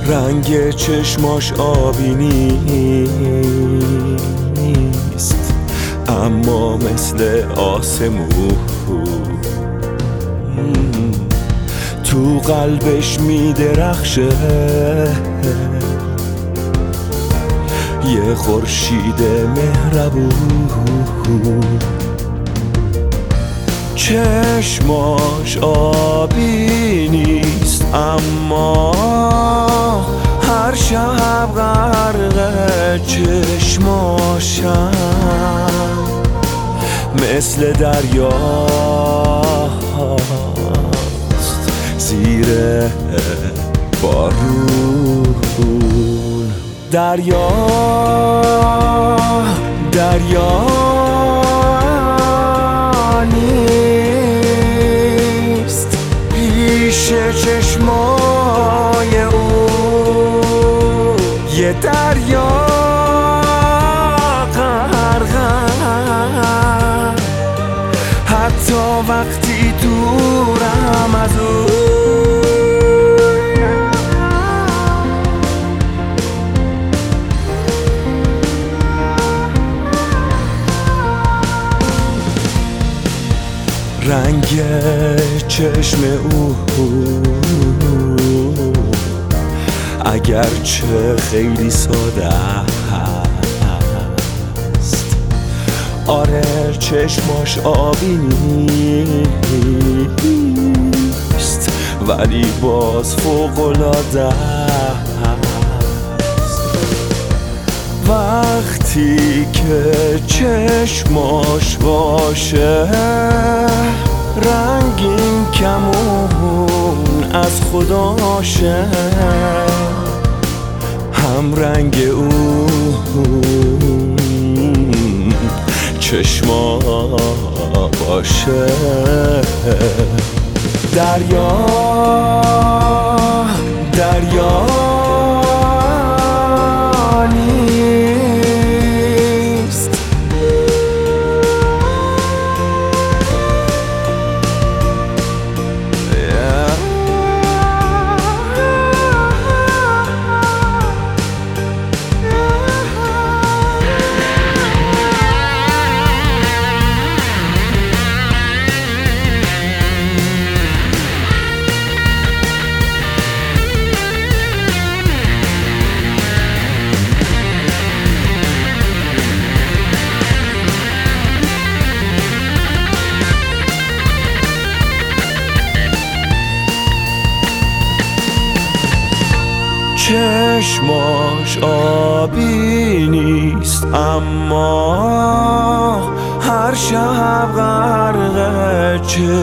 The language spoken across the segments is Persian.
رنگ چشماش آبی نیست، اما مثل آسمون تو قلبش میدرخشه، یه خورشید مهربون. چشماش آبی نیست، اما هر شب غرق چشماشم مثل دریاست زیر بارون. دریا نیست پیش چشمای او، یه دریا غرقم حتی وقتی دورم از او. رنگ چشم او اگرچه خیلی ساده است، آره چشماش آبی نیست ولی باز فوق‌العاده است. وقتی که چشماش باشه رنگین کمون از خداشه، هم رنگ اون چشما باشه. دریا نیست چشماش آبی نیست، اما هر شب غرق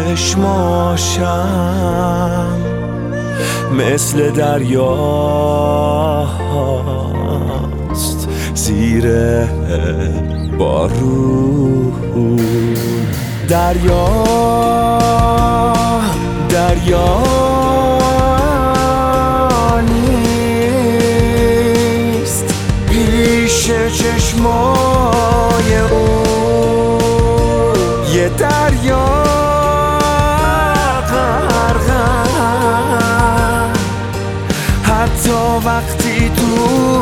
چشماشم مثل دریاست زیر بارون. دریا نیست پیش چشمای او، یه دریا غرقم حتی وقتی تو